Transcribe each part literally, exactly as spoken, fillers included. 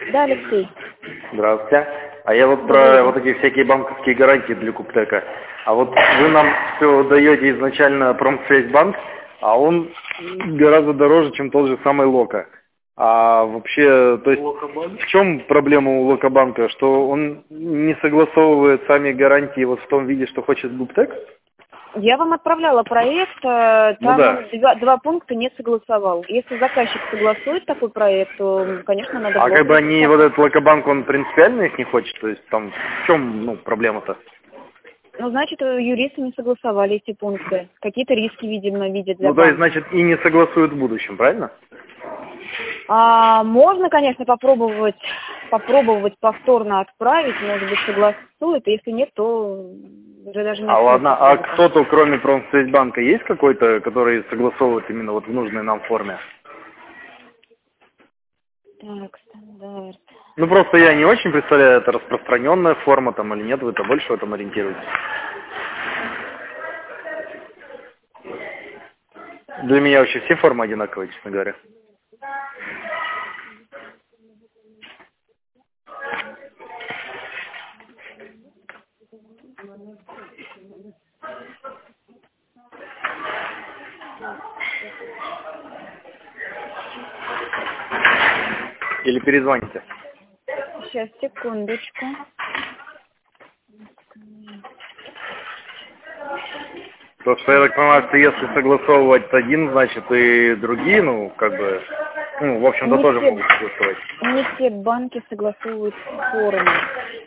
Да, Алексей. Здравствуйте. А я вот про вот эти всякие банковские гарантии для Куптека. А вот вы нам все даете изначально Промсвязьбанк, а он гораздо дороже, чем тот же самый Лока. А вообще, то есть в чем проблема у Локобанка? Что он не согласовывает сами гарантии вот в том виде, что хочет Гуптек? Я вам отправляла проект, э, Ну там да. он два, два пункта не согласовал. Если заказчик согласует такой проект, то, конечно, надо А было как бы они, вот согласовать. этот Локобанк, он принципиально их не хочет? То есть там в чем, ну, проблема-то? Ну, значит, э, юристы не согласовали эти пункты. Какие-то риски, видимо, видят для Ну, то есть, банка. значит, и не согласуют в будущем, правильно? А, можно, конечно, попробовать, попробовать повторно отправить, может быть, согласует. Если нет, то уже даже нет А ладно, смысла а вроде как. кто-то, кроме Промсвязьбанка, есть какой-то, который согласовывает именно вот в нужной нам форме? Так, стандарт. Ну, просто я не очень представляю, это распространенная форма там или нет, вы-то больше в этом ориентируетесь. Для меня вообще все формы одинаковые, честно говоря. Или перезвоните. Сейчас, секундочку. Потому что я так понимаю, что если согласовывать один, значит и другие, ну, как бы, ну, в общем-то, Не тоже все, могут согласовать. не все банки согласовывают форму.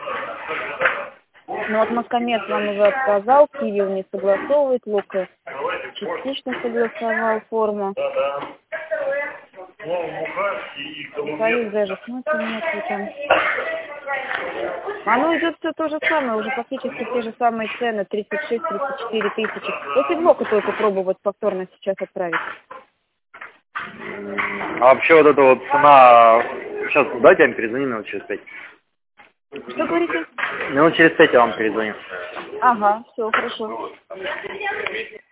Ну вот Москомет вам уже отказал, Киевил не согласовывает, Лока частично согласовал форму. Союз даже смысла нет там. Оно идет все то же самое, уже фактически те же самые цены, тридцать шесть тридцать четыре тысячи. Если в Локу только пробовать повторно сейчас отправить. А вообще вот эта вот цена... Сейчас, дайте я вам перезвоню минут через пять. Что говорите? Минут через пять я вам перезвоню. Ага, все, хорошо.